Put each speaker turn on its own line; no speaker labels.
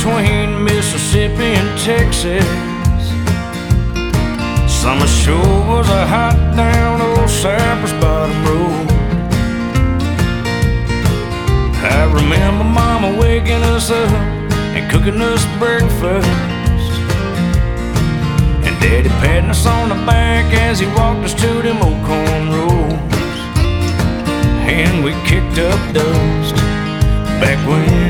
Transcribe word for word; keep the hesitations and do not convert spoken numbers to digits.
between Mississippi and Texas. Summer sure was a hot down old Cypress Bottom road. I remember Mama waking us up and cooking us breakfast, and Daddy patting us on the back as he walked us to them old corn roads. And we kicked up dust back when